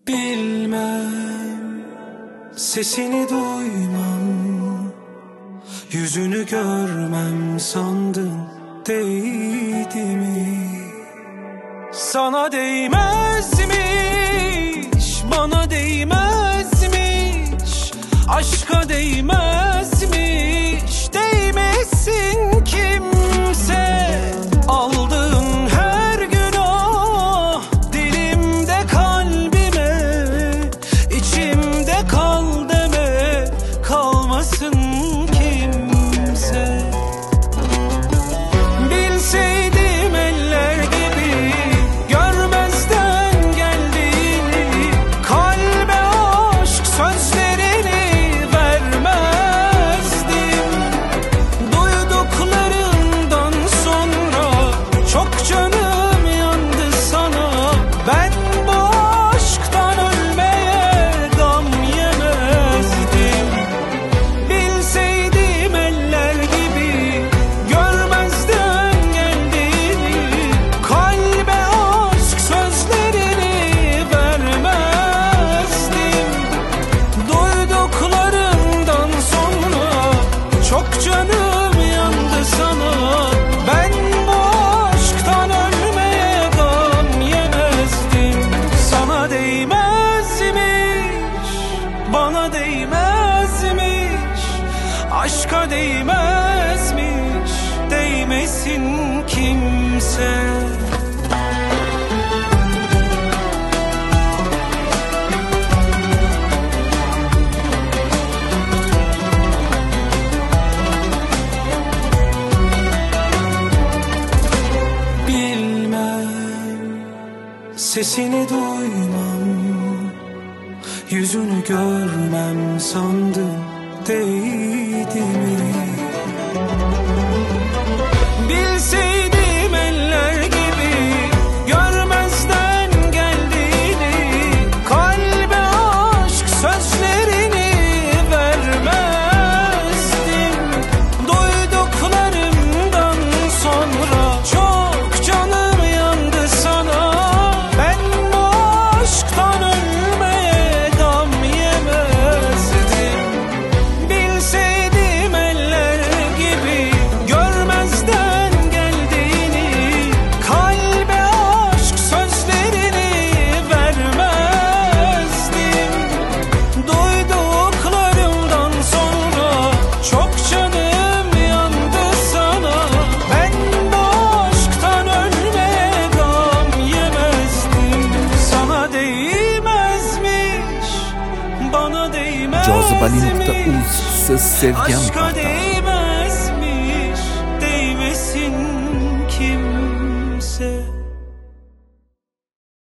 Bilmem, sesini duymam, yüzünü görmem sandın, değdi mi? Sana değmezmiş, bana değmezmiş, aşka değmezmiş, değmesin kimse. Aldığın her günah dilimde kalbime, içimde kal deme, kalmasın kimse. Bilseydim eller gibi görmezden geldiğini, kalbe aşk sözlerini vermezdim. Duyduklarından sonra çok canım yandı sana. Ben bu aşktan ölmeye gam yemezdim. Bilseydim eller gibi görmezden geldiğini, kalbe aşk sözlerini vermezdim. Duyduklarından sonra çok canım yandı sana. Ben bu aşktan ölmeye gam yemezdim. Sana değmezmiş, bana değmezmiş, aşka değmezmiş, değmesin kimse. Bilmem, sesini duymam, yüzünü görmem sandın, değdi mi? Bilseydim eller gibi görmezden geldiğini, kalbe aşk sözlerini vermezdim. Duyduklarımdan sonra çok canım yandı sana. Ben bu aşktan ölmeye gam yemezdim. Bilseydim eller gibi görmezden geldiğini, kalbe aşk sözlerini vermezdim. Duyduklarımdan sonra çok canım yandı sana. Ben bu aşktan ölmeye gam yemezdim. Sana değmezmiş, bana değmezmiş, Cazibeli.uz Söz Sevgen aşka Park'ta.